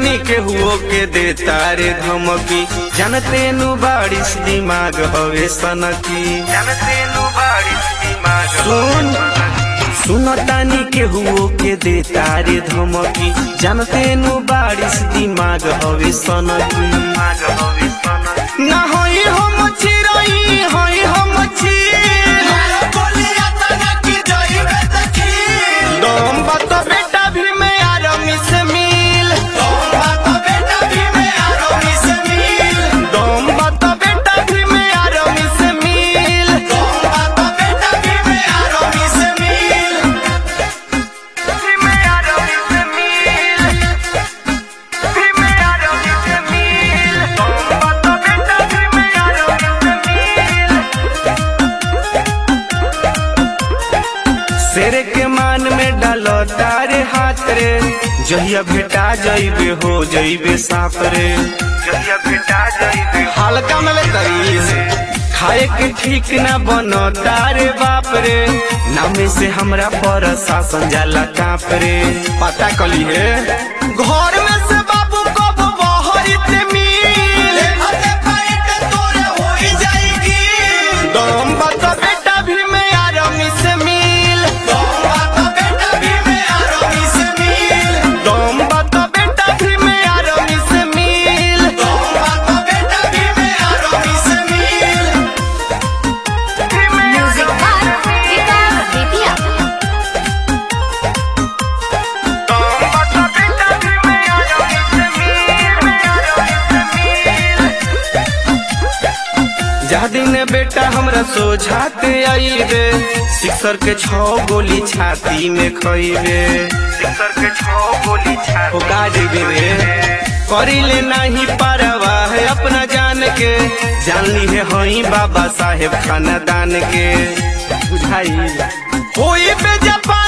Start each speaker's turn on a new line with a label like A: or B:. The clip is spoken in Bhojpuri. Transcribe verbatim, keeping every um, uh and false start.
A: सुनतानी के हुओ के दे तारे धमकी, जानते नु बारिश दिमाग हवे सनकी, जानते नु बारिश दिमाग सुन सुनतानी के हुओ के दे तारे धमकी, जानते नु बारिश दिमाग हवे सनकी, ना होई हम चिरई होई हम चिर बोलिया तना की जइबे तकी दम बात बेटा भी में आरामी से मिल, दम बात बेटा भी में आरामी से मिल, दम बात बेटा भी में आरामी से मिल, दम बात बेटा भी में आरामी से मिल, भी में आरामी से मिल, भी में आरामी से मिल, दम बात बेटा भी में आरामी से मिल। शेर के मान में डालो तारे हाथ रे, जहिया भेटा जइबे हो जइबे साफ रे, जहिया भेटा जइबे हल्का में ले तरीस खाए के ठीक ना बनो तारे बाप रे, नामे से हमरा पर शासन जाला कांप रे, पता कली है घर में से बाबू कब बहरी ते मिल तोरे होई जाएगी, दम बात बेटा भी में आरामी से मिल, दम बात बेटा भी में आरामी से मिल, दम बात बेटा भी में आरामी से मिल, दम बात बेटा भी में आरामी से मिल,
B: म्यूजिक बार गिटार बेटिया
A: दम बात बेटा भी में आरामी से मिल, में आरामी से मिल। जा दिन बेटा हमरा सोझाते आई रे, सिक्सर के छौ गोली छाती में खइबे, सिक्सर के छौ गोली छाती में गाड़ी रे, करी ले नहीं परवा है अपना जान के, जान ली है हई बाबा साहेब खानदान के, बुझाई होई बेजपा